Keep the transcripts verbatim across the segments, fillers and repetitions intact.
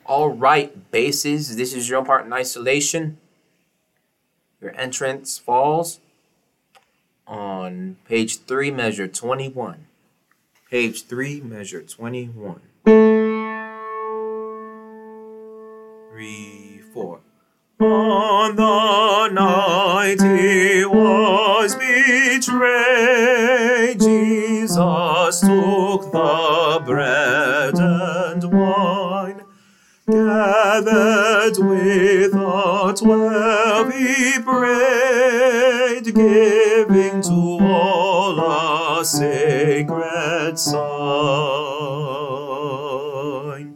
All right, bases. This is your part in isolation. Your entrance falls on page three, measure twenty-one. Page three, measure twenty-one. Three, four. On the night he was betrayed, Jesus took the bread and wine. Gathered with the twelve he prayed, giving to all a sacred sign.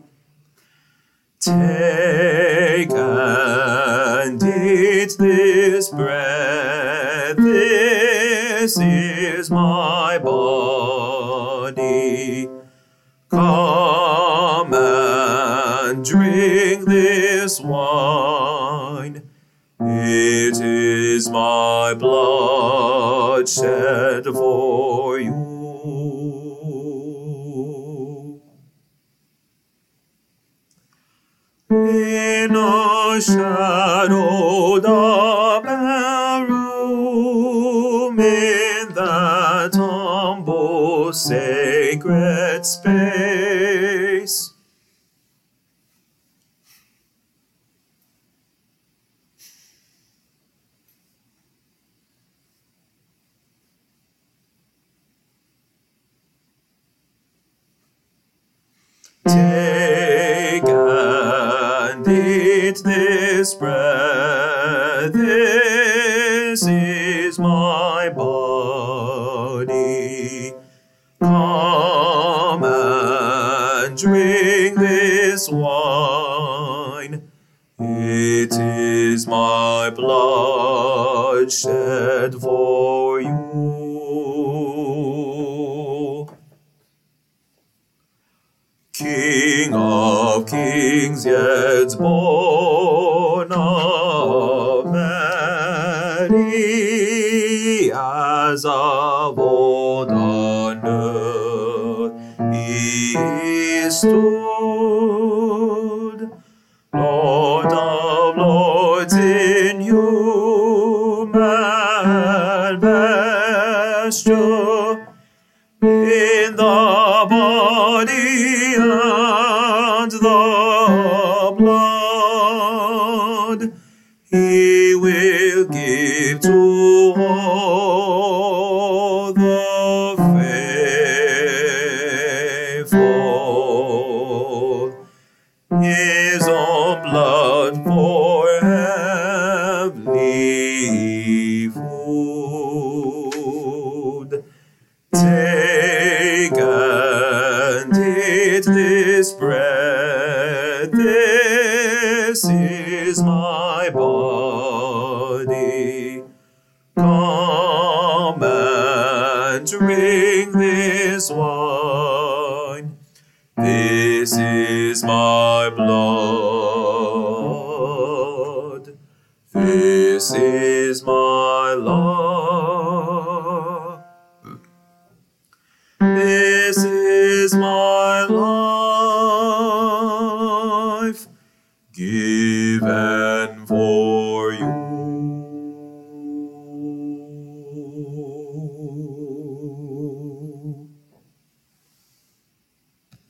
Take and eat this bread, this is my body. Come and drink this wine, it is my blood shed for you. In a shadowed upper room, in that humble sacred space, take and eat this bread, this is my body. Come and drink this wine, it is my blood shed for you. King of kings, yet born of Mary, as of old on earth he stood, Lord of lords in human vesture, in the body and the blood, he will give to all the faithful his own blood for heavenly food. Take and eat this bread, this is my body. Come and drink this wine, this is my blood, this is my life.